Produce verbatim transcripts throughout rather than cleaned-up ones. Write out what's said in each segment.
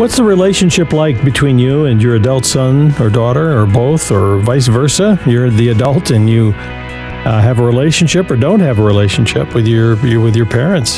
What's the relationship like between you and your adult son or daughter, or both, or vice versa? You're the adult and you uh, have a relationship or don't have a relationship with your, your with your parents.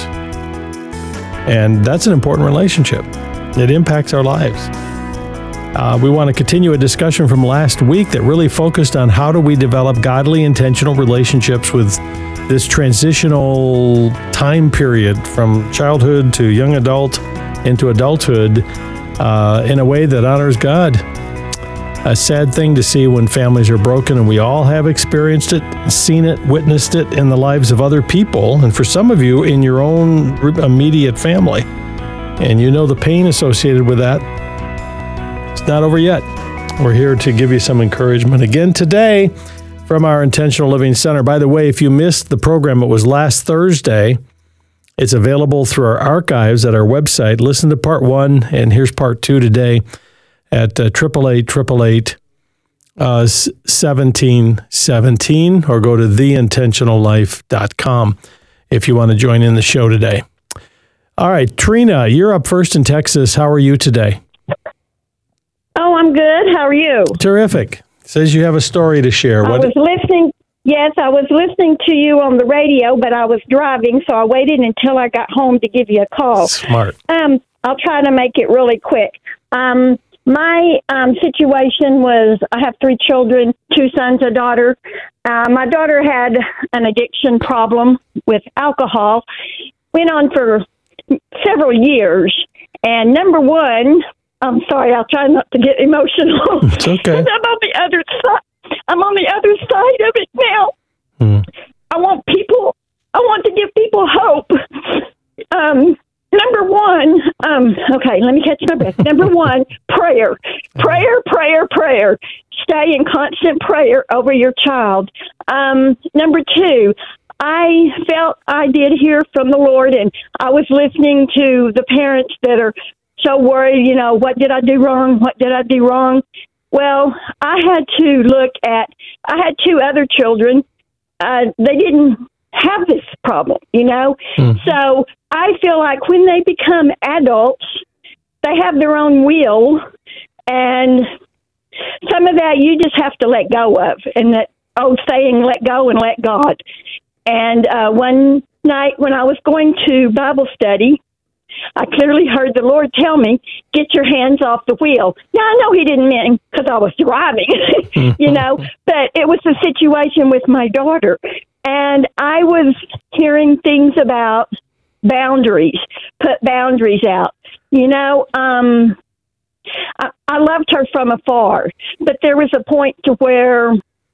And that's an important relationship. It impacts our lives. Uh, we want to continue a discussion from last week that really focused on how do we develop godly, intentional relationships with this transitional time period from childhood to young adult into adulthood uh, in a way that honors God. A sad thing to see when families are broken, and we all have experienced it, seen it, witnessed it in the lives of other people, and for some of you in your own immediate family. And you know the pain associated with that. It's not over yet. We're here to give you some encouragement again today from our Intentional Living Center. By the way, if you missed the program, it was last Thursday. It's available through our archives at our website. Listen to part one, and here's part two today at uh, eight eight eight, eight eight, seventeen seventeen, or go to the intentional life dot com if you want to join in the show today. All right, Trina, you're up first in Texas. How are you today? Oh, I'm good. How are you? Terrific. Says you have a story to share. I What? was listening. Yes, I was listening to you on the radio, but I was driving, so I waited until I got home to give you a call. Smart. Um, I'll try to make it really quick. Um, my um, situation was I have three children, two sons, a daughter. Uh, my daughter had an addiction problem with alcohol. Went on for several years. And number one, I'm sorry, I'll try not to get emotional. It's okay. I'm on the other side. I'm on the other side of it now. Hmm. I want people, I want to give people hope. Um, number one, um, okay, let me catch my breath. Number one, prayer. Prayer, prayer, prayer. Stay in constant prayer over your child. Um, number two, I felt I did hear from the Lord, and I was listening to the parents that are so worried, you know, what did I do wrong? What did I do wrong? Well, I had to look at, I had two other children. Uh, they didn't have this problem, you know? Mm. So I feel like when they become adults, they have their own will, and some of that you just have to let go of. And that old saying, let go and let God. And uh, one night when I was going to Bible study, I clearly heard the Lord tell me, get your hands off the wheel. Now, I know he didn't mean because I was driving, you know, but it was a situation with my daughter. And I was hearing things about boundaries, put boundaries out. You know, um, I, I loved her from afar, but there was a point to where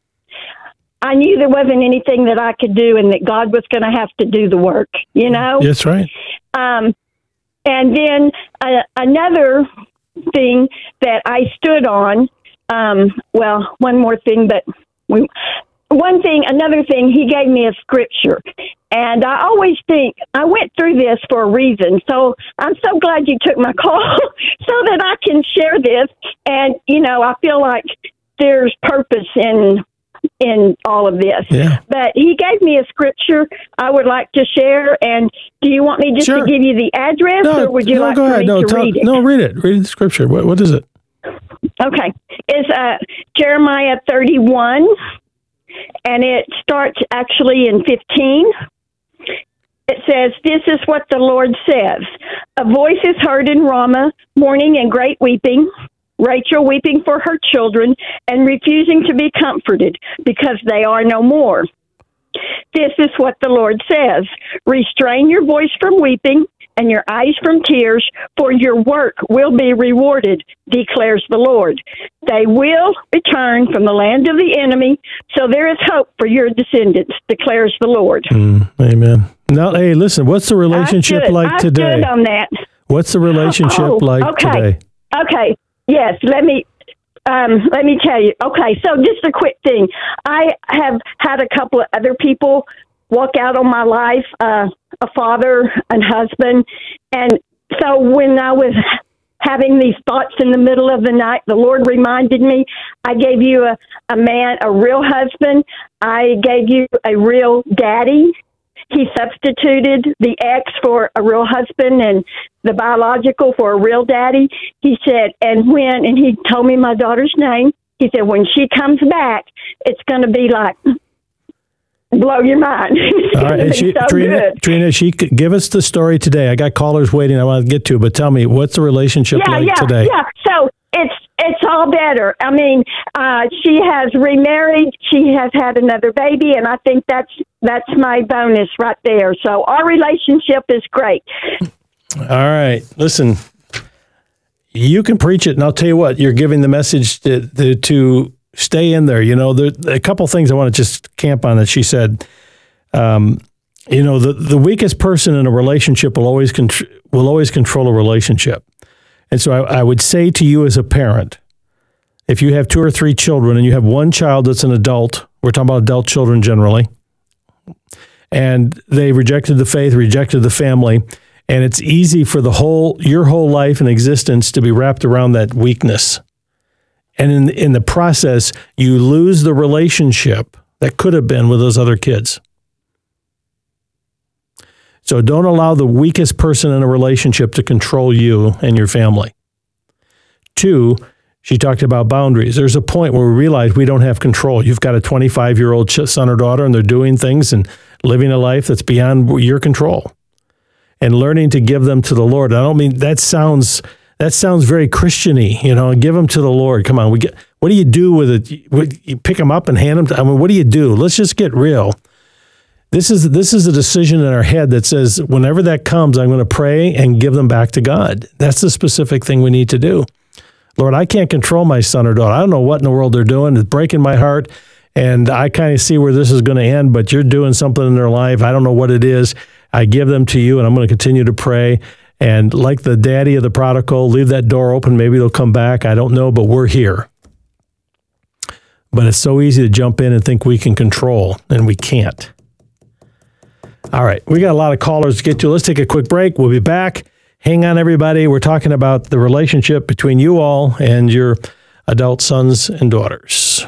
I knew there wasn't anything that I could do and that God was going to have to do the work, you know? That's right. Um, and then uh, another thing that I stood on, um, well, one more thing, but we, one thing, another thing, he gave me a scripture. And I always think, I went through this for a reason. So I'm so glad you took my call so that I can share this. And, you know, I feel like there's purpose in in all of this. Yeah. But he gave me a scripture I would like to share. And do you want me just Sure. to give you the address, No, or would you no, like go for ahead. me No, to tell, read it? no, read it. Read the scripture. What, what is it? Okay. It's uh, Jeremiah thirty-one, and it starts actually in fifteen. It says, this is what the Lord says. A voice is heard in Ramah, mourning and great weeping, Rachel weeping for her children and refusing to be comforted because they are no more. This is what the Lord says. Restrain your voice from weeping and your eyes from tears, for your work will be rewarded, declares the Lord. They will return from the land of the enemy, so there is hope for your descendants, declares the Lord. Mm, amen. Now, hey, listen, what's the relationship I stood, like I today? stood on that. What's the relationship Oh, like okay. today? Okay. Yes, let me um, let me tell you. Okay, so just a quick thing. I have had a couple of other people walk out on my life, uh, a father and husband. And so when I was having these thoughts in the middle of the night, the Lord reminded me, I gave you a, a man, a real husband. I gave you a real daddy. he substituted the ex for a real husband and the biological for a real daddy. He said, and when, and he told me my daughter's name, he said, when she comes back, it's going to be like, blow your mind. All right, she, so Trina, Trina, she could give us the story today. I got callers waiting I want to get to, but tell me, what's the relationship yeah, like yeah, today? Yeah, so it's it's all better. I mean, uh, she has remarried. She has had another baby, and I think that's that's my bonus right there. So our relationship is great. All right, listen, you can preach it, and I'll tell you what, you're giving the message to, to, to stay in there. You know, there a couple things I want to just camp on that she said. Um, you know, the, the weakest person in a relationship will always contr- will always control a relationship. And so I, I would say to you as a parent, if you have two or three children and you have one child that's an adult, we're talking about adult children generally, and they rejected the faith, rejected the family, and it's easy for the whole your whole life and existence to be wrapped around that weakness. And in in the process, you lose the relationship that could have been with those other kids. So don't allow the weakest person in a relationship to control you and your family. Two, she talked about boundaries. There's a point where we realize we don't have control. You've got a twenty-five-year-old son or daughter, and they're doing things and living a life that's beyond your control. And learning to give them to the Lord. I don't mean that sounds that sounds very Christian-y, you know. Give them to the Lord. Come on, we get. What do you do with it? You pick them up and hand them to. I mean, what do you do? Let's just get real. This is this is a decision in our head that says, whenever that comes, I'm going to pray and give them back to God. That's the specific thing we need to do. Lord, I can't control my son or daughter. I don't know what in the world they're doing. It's breaking my heart, and I kind of see where this is going to end, but you're doing something in their life. I don't know what it is. I give them to you, and I'm going to continue to pray. And like the daddy of the prodigal, leave that door open. Maybe they'll come back. I don't know, but we're here. But it's so easy to jump in and think we can control, and we can't. All right, we got a lot of callers to get to. Let's take a quick break. We'll be back. Hang on, everybody. We're talking about the relationship between you all and your adult sons and daughters.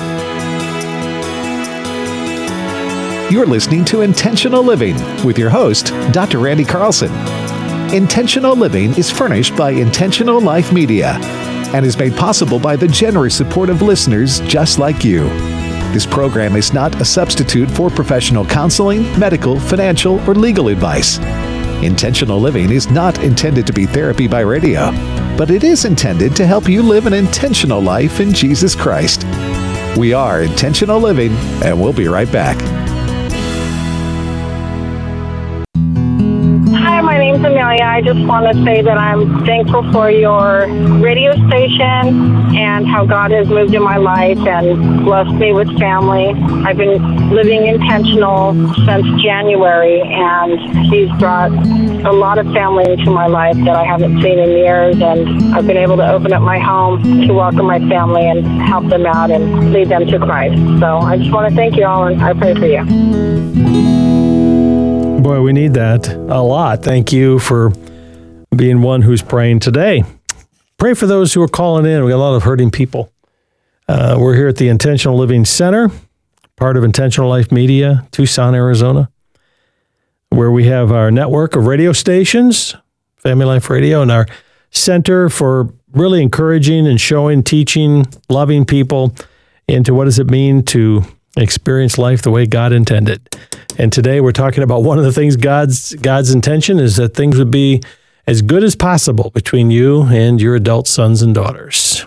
You're listening to Intentional Living with your host, Doctor Randy Carlson. Intentional Living is furnished by Intentional Life Media and is made possible by the generous support of listeners just like you. This program is not a substitute for professional counseling, medical, financial, or legal advice. Intentional Living is not intended to be therapy by radio, but it is intended to help you live an intentional life in Jesus Christ. We are Intentional Living, and we'll be right back. Hi, my name's Amelia. I just want to say that I'm thankful for your radio station and how God has moved in my life and blessed me with family. I've been living intentional since January, and He's brought a lot of family into my life that I haven't seen in years, and I've been able to open up my home to welcome my family and help them out and lead them to Christ. So I just want to thank you all, and I pray for you. Boy, we need that a lot. Thank you for being one who's praying today. Pray for those who are calling in. We got a lot of hurting people. Uh, we're here at the Intentional Living Center, part of Intentional Life Media, Tucson, Arizona, where we have our network of radio stations, Family Life Radio, and our center for really encouraging and showing, teaching, loving people into what does it mean to experience life the way God intended. And today we're talking about one of the things God's God's intention is that things would be as good as possible between you and your adult sons and daughters.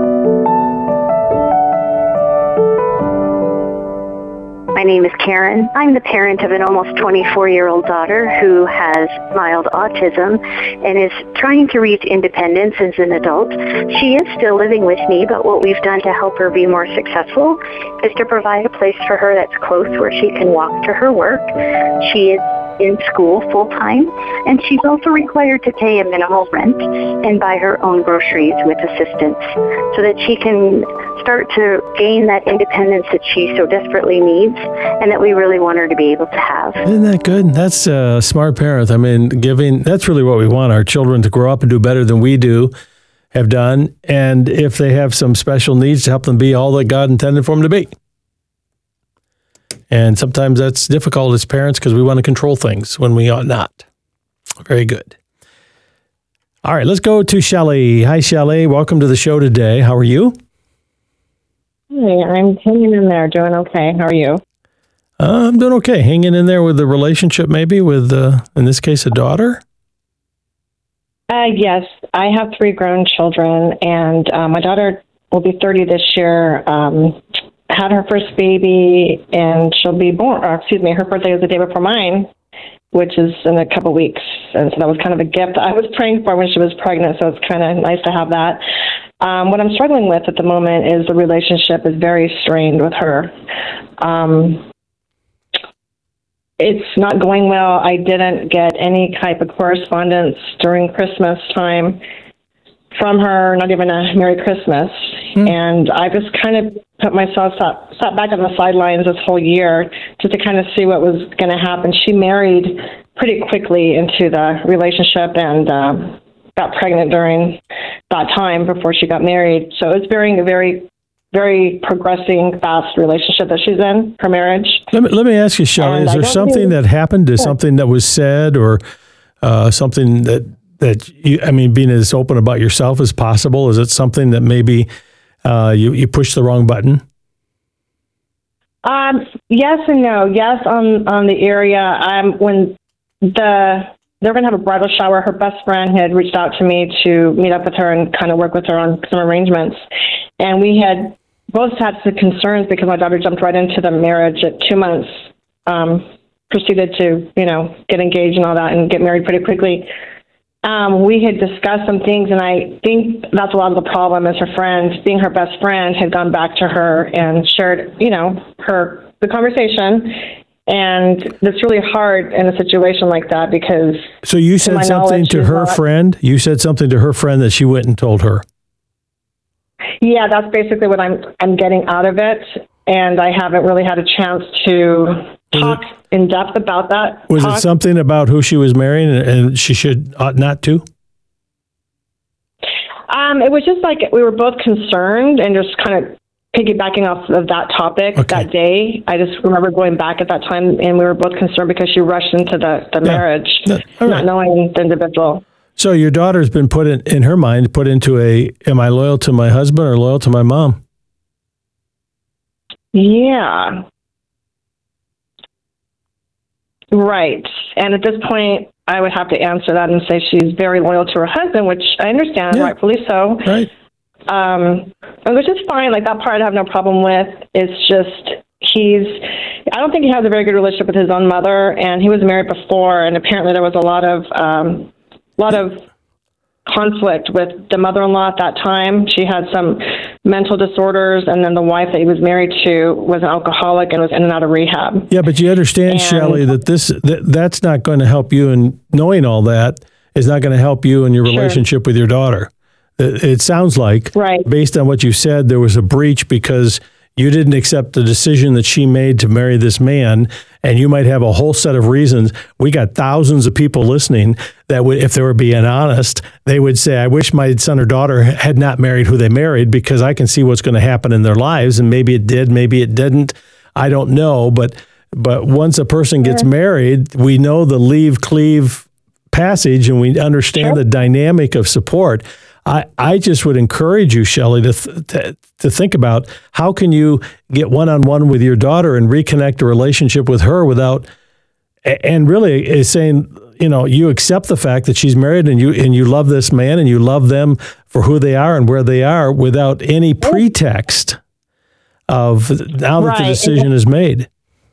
My name is Karen. I'm the parent of an almost twenty-four-year-old daughter who has mild autism and is trying to reach independence as an adult. She is still living with me, but what we've done to help her be more successful is to provide a place for her that's close where she can walk to her work. She is in school full-time, and she's also required to pay a minimal rent and buy her own groceries with assistance so that she can start to gain that independence that she so desperately needs and that we really want her to be able to have. Isn't that good? That's a smart parent. I mean, giving, that's really what we want, our children to grow up and do better than we do, have done, and if they have some special needs, to help them be all that God intended for them to be. And sometimes that's difficult as parents because we want to control things when we ought not. Very good. All right, let's go to Shelley. Hi, Shelley. Welcome to the show today. How are you? Hey, I'm hanging in there, doing okay. How are you? Uh, I'm doing okay. Hanging in there with the relationship, maybe with, uh, in this case, a daughter? Uh, yes, I have three grown children, and uh, my daughter will be thirty this year. Um, had her first baby, and she'll be born, or excuse me, her birthday is the day before mine, which is in a couple weeks. And so that was kind of a gift I was praying for when she was pregnant, so it's kind of nice to have that. Um, what I'm struggling with at the moment is the relationship is very strained with her. Um, it's not going well. I didn't get any type of correspondence during Christmas time from her, not even a Merry Christmas. Mm. And I just kind of put myself, sat, sat back on the sidelines this whole year just to kind of see what was going to happen. She married pretty quickly into the relationship and um, got pregnant during that time before she got married. So it's very, very, very progressing, fast relationship that she's in, her marriage. Let me, let me ask you, Shelley, And is I there don't something really- that happened to Sure. something that was said or uh, something that, that you, I mean, being as open about yourself as possible, is it something that maybe uh, you, you pushed the wrong button? Um, yes and no. Yes, on, on the area. Um, when the they're going to have a bridal shower, her best friend had reached out to me to meet up with her and kind of work with her on some arrangements. And we had both had some concerns because my daughter jumped right into the marriage at two months, um, proceeded to, you know, get engaged and all that and get married pretty quickly. Um, we had discussed some things, and I think that's a lot of the problem is her friend, being her best friend, had gone back to her and shared, you know, her the conversation. And it's really hard in a situation like that because... So you said my something knowledge, to she's her not- friend? You said something to her friend that she went and told her? Yeah, that's basically what I'm I'm getting out of it. And I haven't really had a chance to talk in depth about that. Was talk. it something about who she was marrying and, and she should ought not to? Um, it was just like we were both concerned and just kind of piggybacking off of that topic Okay. that day. I just remember going back at that time and we were both concerned because she rushed into the, the Yeah. marriage, Yeah. All right. not knowing the individual. So your daughter's been put in, in her mind, put into a, am I loyal to my husband or loyal to my mom? Yeah. Right. And at this point, I would have to answer that and say she's very loyal to her husband, which I understand, Yeah. rightfully so. Right. Um, and which is fine. Like that part I have no problem with. It's just he's, I don't think he has a very good relationship with his own mother, and he was married before, and apparently there was a lot of, um, lot of conflict with the mother-in-law at that time. She had some mental disorders, and then the wife that he was married to was an alcoholic and was in and out of rehab. Yeah, but you understand, And- Shelley, that this that, that's not going to help you, and knowing all that is not going to help you in your Sure. relationship with your daughter. It, it sounds like, Right. based on what you said, there was a breach because you didn't accept the decision that she made to marry this man, and you might have a whole set of reasons. We got thousands of people listening that would, if they were being honest, they would say, I wish my son or daughter had not married who they married because I can see what's going to happen in their lives, and maybe it did, maybe it didn't. I don't know, but but once a person gets married, we know the leave, cleave passage, and we understand Sure. the dynamic of support. I, I just would encourage you, Shelley, to, th- to to think about how can you get one-on-one with your daughter and reconnect a relationship with her without, a- and really is saying, you know, you accept the fact that she's married and you and you love this man and you love them for who they are and where they are without any pretext of now that Right. the decision is made.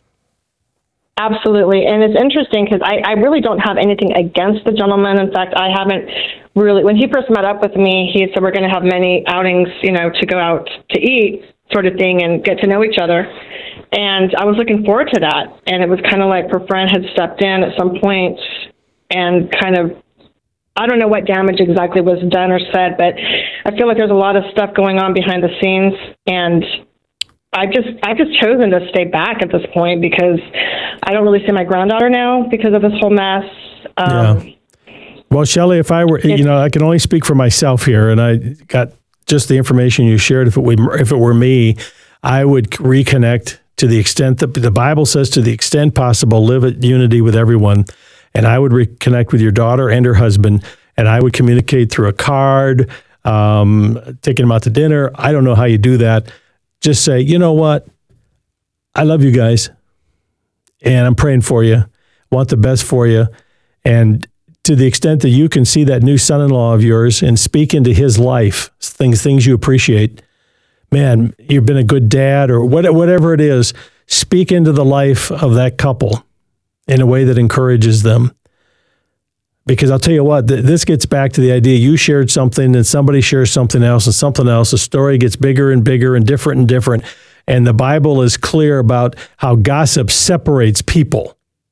Absolutely. And it's interesting because I, I really don't have anything against the gentleman. In fact, I haven't really, when he first met up with me, he said we're going to have many outings, you know, to go out to eat sort of thing and get to know each other. And I was looking forward to that. And it was kind of like her friend had stepped in at some point and kind of, I don't know what damage exactly was done or said, but I feel like there's a lot of stuff going on behind the scenes. And I've just I've just chosen to stay back at this point because I don't really see my granddaughter now because of this whole mess. Um, Yeah. Well, Shelley, if I were, you know, I can only speak for myself here, and I got just the information you shared. If it were, if it were me, I would reconnect to the extent that the Bible says, to the extent possible, live at unity with everyone. And I would reconnect with your daughter and her husband, and I would communicate through a card, um, taking them out to dinner. I don't know how you do that. Just say, you know what? I love you guys, and I'm praying for you. Want the best for you. And to the extent that you can see that new son-in-law of yours and speak into his life, things things you appreciate, man, you've been a good dad or what, whatever it is, speak into the life of that couple in a way that encourages them. Because I'll tell you what, th- this gets back to the idea you shared something and somebody shares something else and something else. The story gets bigger and bigger and different and different. And the Bible is clear about how gossip separates people.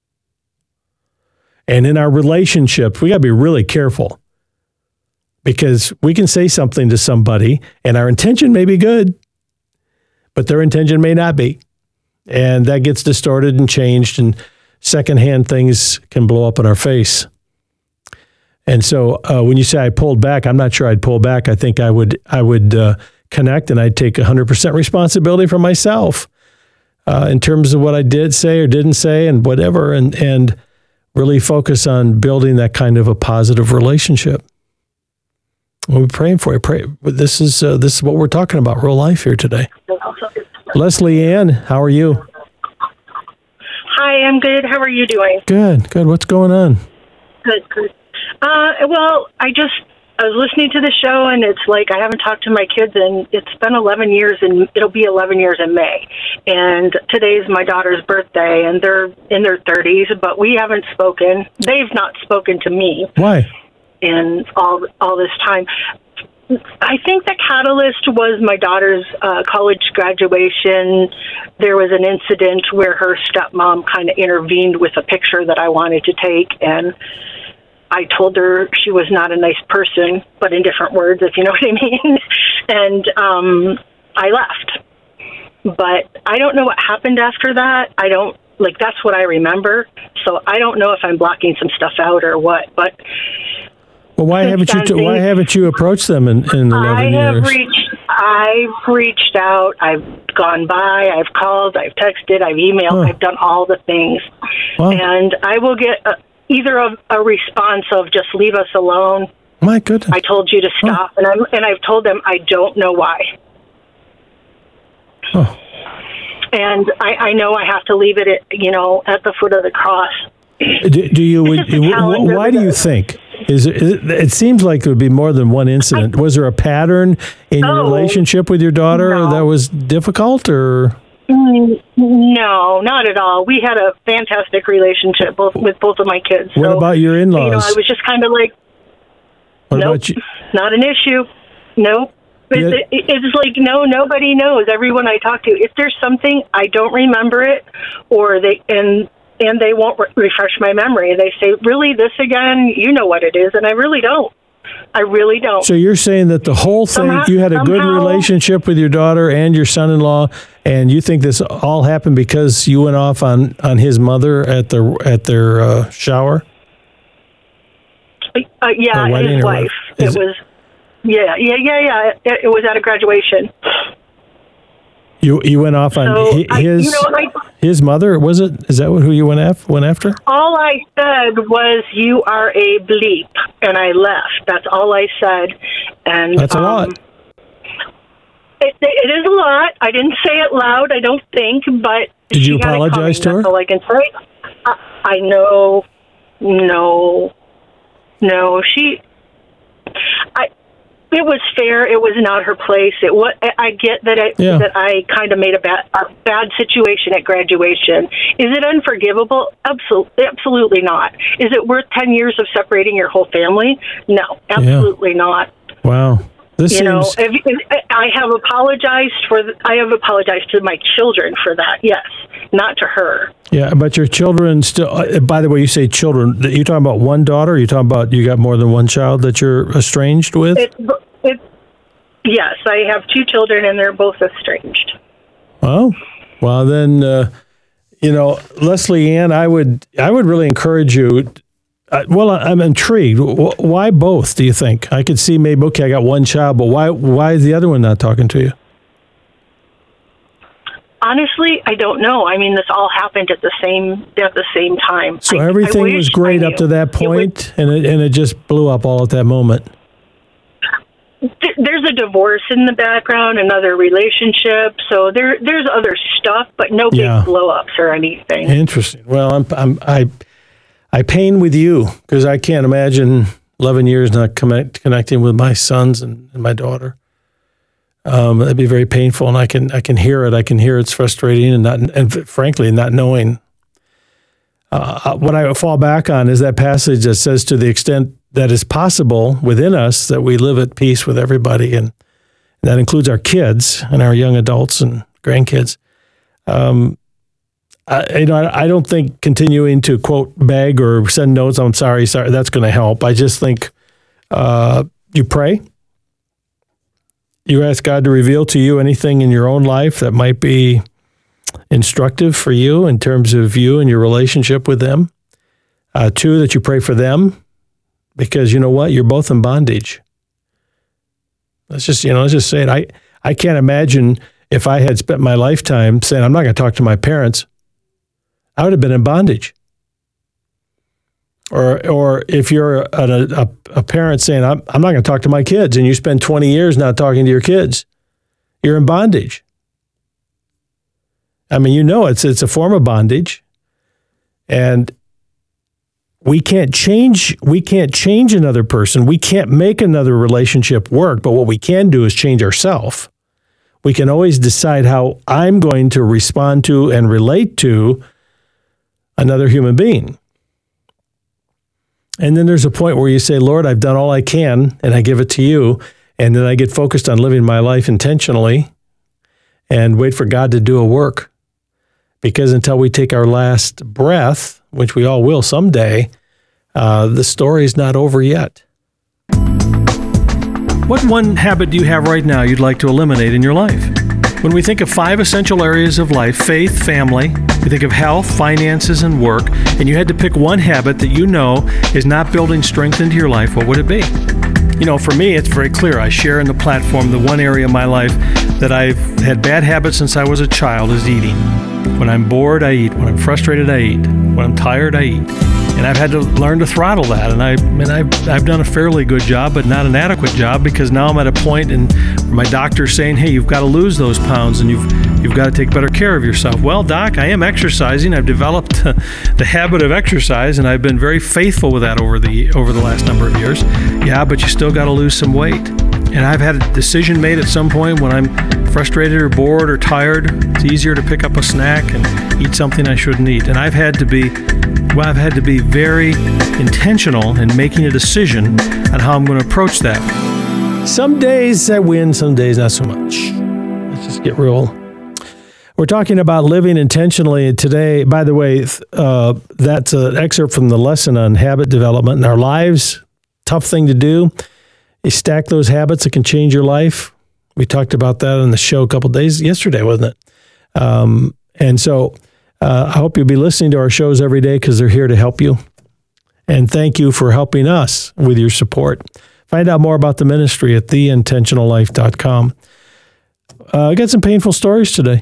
And in our relationships, we got to be really careful, because we can say something to somebody and our intention may be good, but their intention may not be. And that gets distorted and changed, and secondhand things can blow up in our face. And so uh, when you say I pulled back, I'm not sure I'd pull back. I think I would I would uh, connect, and I'd take one hundred percent responsibility for myself uh, in terms of what I did say or didn't say and whatever, and and really focus on building that kind of a positive relationship. We're praying for you. Pray. This is uh, this is what we're talking about, real life here today. Leslie Ann, how are you? Hi, I'm good. How are you doing? Good, good. What's going on? Good, good. Uh, well, I just, I was listening to the show, and it's like I haven't talked to my kids, and it's been eleven years, and it'll be eleven years in May. And today's my daughter's birthday, and they're in their thirties, but we haven't spoken. They've not spoken to me. Why? In all all this time. I think the catalyst was my daughter's uh, college graduation. There was an incident where her stepmom kind of intervened with a picture that I wanted to take, and I told her she was not a nice person, but in different words, if you know what I mean. And um, I left. But I don't know what happened after that. I don't, like, that's what I remember. So I don't know if I'm blocking some stuff out or what, but... Well, why haven't you? T- why haven't you approached them in, in eleven I have years? reached. I've reached out. I've gone by. I've called. I've texted. I've emailed. Huh. I've done all the things, Wow. and I will get a, either a, a response of just leave us alone. My goodness. I told you to stop, huh. and I'm and I've told them I don't know why. Huh. And I, I know I have to leave it at you know at the foot of the cross. Do, do you? Would, why do you think? Is it, is it? It seems like there would be more than one incident. I, was there a pattern in your oh, relationship with your daughter no. that was difficult, or? No, not at all. We had a fantastic relationship both with both of my kids. What so, about your in-laws? You know, I was just kind of like, what nope, about you? Not an issue. Nope. It's, Yeah. it, it's like, no, nobody knows. Everyone I talk to, if there's something, I don't remember it, or they, and and they won't re- refresh my memory. They say, really, this again? You know what it is, and I really don't. I really don't. So you're saying that the whole thing, Somehow, you had a good somehow, relationship with your daughter and your son-in-law, and you think this all happened because you went off on, on his mother at the at their uh, shower? Uh, yeah, his wife. It, it was, yeah, yeah, yeah, yeah. It, it was at a graduation. You you went off on So, his I- you know, I- his mother, was it? Is that who you went af- went after? All I said was, you are a bleep, and I left. That's all I said. And That's a um, lot. It, it is a lot. I didn't say it loud, I don't think, but Did she you had it apologize coming. to her? That's all I can say. I, I know. No. No, she... I... It was fair. It was not her place. It was. I get that. I, Yeah. that I kind of made a bad, a bad situation at graduation. Is it unforgivable? Absolutely, absolutely not. Is it worth ten years of separating your whole family? No, absolutely yeah. not. Wow. This you seems... know, if, if, I have apologized for. The, I have apologized to my children for that. Yes, not to her. Yeah, but your children still... Uh, by the way, you say children. You talking about one daughter? Or you talking about you got more than one child that you're estranged with? It, it, yes, I have two children, and they're both estranged. Oh, well then, uh, you know, Leslie Ann, I would, I would really encourage you. Uh, well, I'm intrigued. Why both? Do you think? I could see maybe okay, I got one child, but why? Why is the other one not talking to you? honestly, I don't know. I mean, this all happened at the same at the same time. So I, everything I was great up to that point, it was, and it, and it just blew up all at that moment. There's a divorce in the background, another relationship, so there there's other stuff, but no big yeah. blow-ups or anything. Interesting. Well, I'm I'm I I pain with you because I can't imagine eleven years not connect, connecting with my sons and, and my daughter. Um, that'd be very painful, and I can I can hear it. I can hear it's frustrating, and not and frankly not knowing. Uh, what I fall back on is that passage that says, to the extent that is possible within us, that we live at peace with everybody, and that includes our kids and our young adults and grandkids. Um, I, you know, I, I don't think continuing to quote beg or send notes, I'm sorry, sorry, that's going to help. I just think uh, you pray. You ask God to reveal to you anything in your own life that might be instructive for you in terms of you and your relationship with them. Uh, two, that you pray for them, because you know what? You're both in bondage. Let's just, you know, let's just say it. I, I can't imagine if I had spent my lifetime saying, I'm not going to talk to my parents, I would have been in bondage. Or or if you're a, a, a parent saying, I'm, I'm not going to talk to my kids, and you spend twenty years not talking to your kids, you're in bondage. I mean, you know, it's it's a form of bondage, and we can't change. We can't change another person. We can't make another relationship work. But what we can do is change ourselves. We can always decide how I'm going to respond to and relate to another human being. And then there's a point where you say, Lord, I've done all I can, and I give it to you. And then I get focused on living my life intentionally and wait for God to do a work. Because until we take our last breath, which we all will someday, uh, the story's not over yet. What one habit do you have right now you'd like to eliminate in your life? When we think of five essential areas of life, faith, family, we think of health, finances, and work, and you had to pick one habit that you know is not building strength into your life, what would it be? You know, for me, it's very clear. I share in the platform the one area of my life that I've had bad habits since I was a child is eating. When I'm bored, I eat. When I'm frustrated, I eat. When I'm tired, I eat. And I've had to learn to throttle that. And I and I've, I've done a fairly good job, but not an adequate job, because now I'm at a point and my doctor's saying, hey, you've got to lose those pounds and you've you've got to take better care of yourself. Well, doc, I am exercising. I've developed the habit of exercise, and I've been very faithful with that over the over the last number of years. Yeah, but you still got to lose some weight. And I've had a decision made at some point when I'm frustrated or bored or tired. It's easier to pick up a snack and eat something I shouldn't eat. And I've had to be, well, I've had to be very intentional in making a decision on how I'm going to approach that. Some days I win, some days not so much. Let's just get real. We're talking about living intentionally today. By the way, uh, that's an excerpt from the lesson on habit development in our lives. Tough thing to do. You stack those habits that can change your life. We talked about that on the show a couple of days yesterday, wasn't it? Um, and so uh, I hope you'll be listening to our shows every day because they're here to help you. And thank you for helping us with your support. Find out more about the ministry at the intentional life dot com. Uh, I got some painful stories today.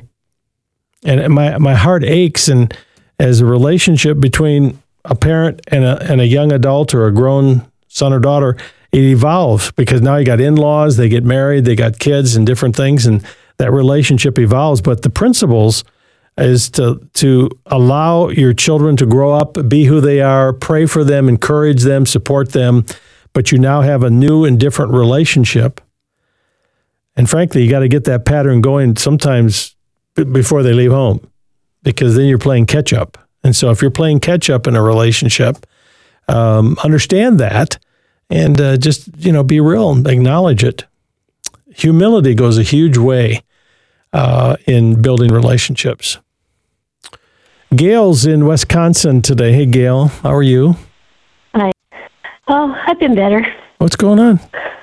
And my my heart aches, and as a relationship between a parent and a and a young adult or a grown son or daughter, it evolves because now you got in-laws, they get married, they got kids and different things, and that relationship evolves. But the principles is to to allow your children to grow up, be who they are, pray for them, encourage them, support them. But you now have a new and different relationship. And frankly, you got to get that pattern going sometimes b- before they leave home, because then you're playing catch up. And so if you're playing catch up in a relationship, um, understand that. And uh, just, you know, be real and acknowledge it. Humility goes a huge way uh, in building relationships. Gail's in Wisconsin today. Hey, Gail, how are you? Hi. Oh, I've been better. What's going on?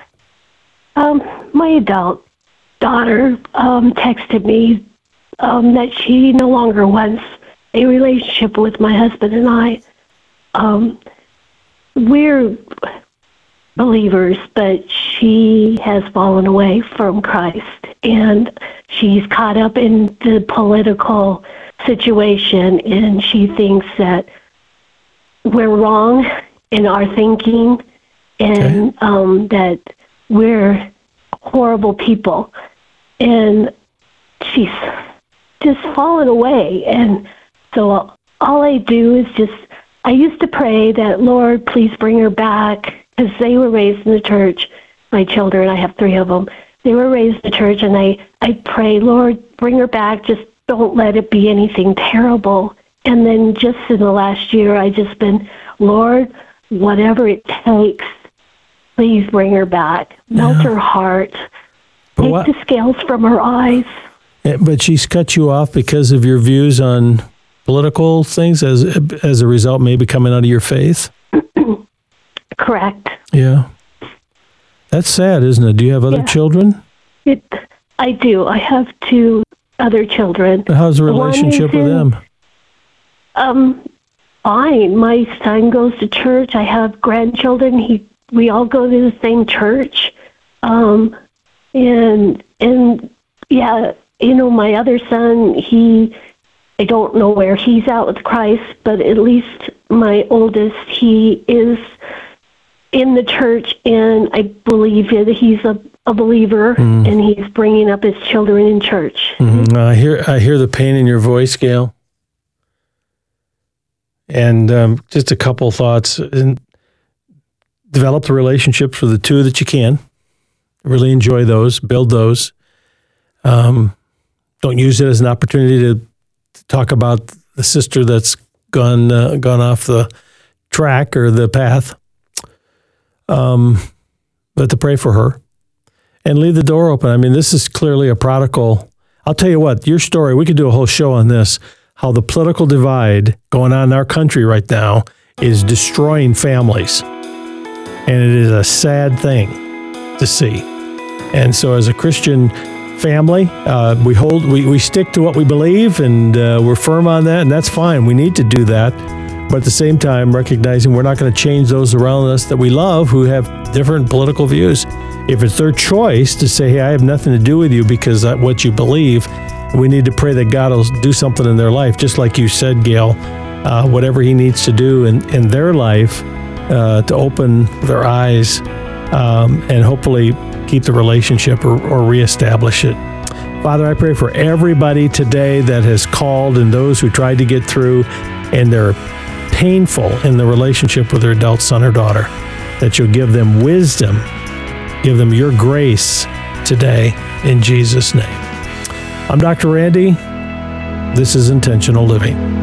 Um, my adult daughter um, texted me um, that she no longer wants a relationship with my husband and I. Um, we're believers, but she has fallen away from Christ, and she's caught up in the political situation, and she thinks that we're wrong in our thinking, and okay. um, that we're horrible people. And she's just fallen away. And so all I do is just, I used to pray that, Lord, please bring her back, because they were raised in the church. My children, I have three of them, they were raised in the church, and I, I pray, Lord, bring her back, just don't let it be anything terrible. And then just in the last year, I just been, Lord, whatever it takes, please bring her back. Melt yeah. her heart. But Take what? the scales from her eyes. Yeah, but she's cut you off because of your views on political things, as as a result, maybe coming out of your faith? Correct. Yeah. That's sad, isn't it? Do you have other yeah. children? It, I do. I have two other children. How's the relationship with in, them? Um, fine. My son goes to church. I have grandchildren. He, we all go to the same church. Um, and, and yeah, you know, my other son, he, I don't know where he's at with Christ, but at least my oldest, he is in the church, and I believe that he's a, a believer, mm. and he's bringing up his children in church. Mm-hmm. I hear I hear the pain in your voice, Gail. And um, just a couple thoughts. And develop the relationships with the two that you can. Really enjoy those, build those. Um, don't use it as an opportunity to, to talk about the sister that's gone uh, gone off the track or the path. Um, but to pray for her and leave the door open. I mean, this is clearly a prodigal. I'll tell you what, your story, we could do a whole show on this, how the political divide going on in our country right now is destroying families. And it is a sad thing to see. And so as a Christian family, uh, we hold, we, we stick to what we believe, and uh, we're firm on that, and that's fine. We need to do that. But at the same time, recognizing we're not going to change those around us that we love who have different political views. If it's their choice to say, hey, I have nothing to do with you because of what you believe, we need to pray that God will do something in their life. Just like you said, Gail, uh, whatever he needs to do in, in their life uh, to open their eyes um, and hopefully keep the relationship or, or reestablish it. Father, I pray for everybody today that has called and those who tried to get through and they're painful in the relationship with their adult son or daughter, that you'll give them wisdom, give them your grace today in Jesus' name. I'm Doctor Randy. This is Intentional Living.